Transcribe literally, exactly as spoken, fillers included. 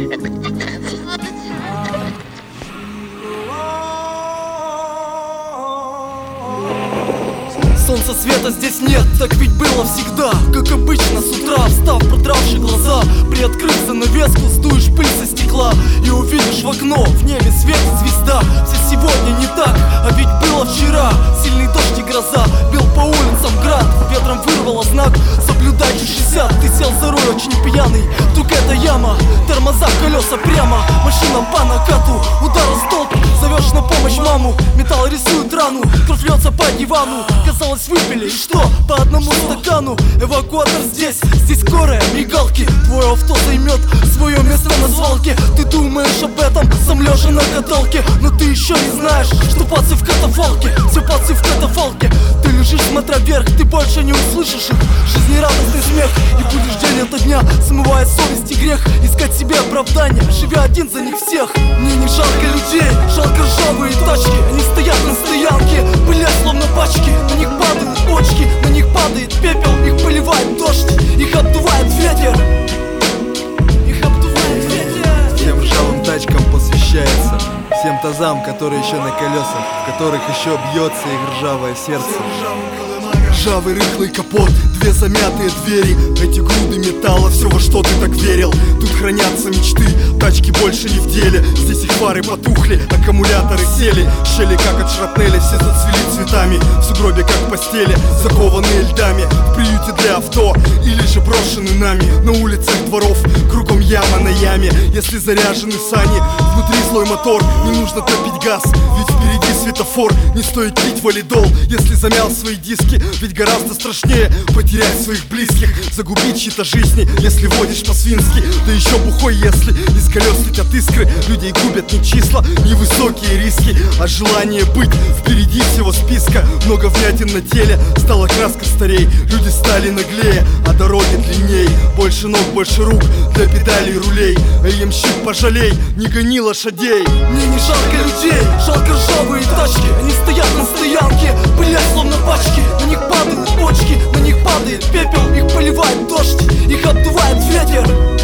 Солнца света здесь нет, так ведь было всегда. Как обычно с утра, встав, продравши глаза, приоткрыв занавеску, сдуешь пыль со стекла и увидишь в окно, в небе светит звезда. Все сегодня не так, а ведь было вчера. Сильный дождь и гроза, бил по улицам град, ветром вырвало знак соблюдайте шестьдесят. Ты сел за руль очень пьяный, вдруг это яма, тормоза, колеса прямо, машина по накату, удар с толку, зовешь на помощь маму. Металл рисует рану, кровь льется по дивану. Казалось, выпили, и что? По одному стакану. Эвакуатор здесь, здесь скорая, мигалки. Твое авто займет свое место на свалке. Ты думаешь об этом, сам лежа на каталке, но ты еще не знаешь, что пацы в катафалке. Все пацы в катафалке. Ты лежишь, смотря вверх, ты больше не услышишь их жизнерадостный смех. И будешь день ото дня, смывая совесть и грех, искать себе оправдания, живя один за них всех. Мне не жалко людей, жалко ржавые тачки. Они стоят на стоянке, пылят словно пачки. На них падают почки, на них падает пепел. Их поливает дождь, их обдувает ветер. Их обдувает ветер. Всем ржавым тачкам посвящается, всем тазам, которые еще на колесах, в которых еще бьется их ржавое сердце. Ржавый рыхлый капот, две замятые двери, эти груды металла, все во что ты так верил. Тут хранятся мечты, тачки больше не в деле. Здесь их фары потухли, аккумуляторы сели. Щели как от шрапнели, все зацвели цветами. В сугробе как в постели, закованные льдами. В приюте для авто, или же брошены нами. На улицах дворов, кругом яма на яме. Если заряжены сани, внутри злой мотор, не нужно топить газ, ведь впереди светофор. Не стоит пить валидол, если замял свои диски, ведь гораздо страшнее потерять своих близких, загубить чьи-то жизни, если водишь по-свински. Да еще бухой, если из колес летят искры. Людей губят не числа, не высокие риски, а желание быть впереди всего списка. Много вмятин на теле, стала краска старей. Люди стали наглее, а дороги длинней. Больше ног, больше рук для педалей рулей. А ямщик, пожалей, не гони лошадей. Мне не жалко людей, жалко ржавые тачки. Они стоят на стоянке, пылят словно пачки. На них падают почки, на них падает пепел. Их поливает дождь, их обдувает ветер.